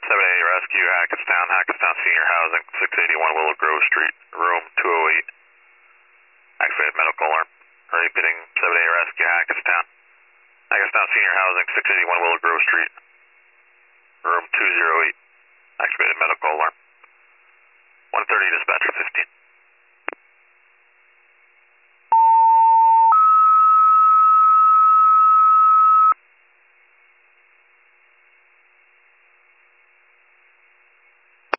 7A Rescue, Hackettstown Senior Housing, 681 Willow Grove Street, room 208. Activated medical alarm. Repeating 7A Rescue, Hackettstown Senior Housing, 681 Willow Grove Street, room 208. Activated medical alarm. 130 dispatcher 15.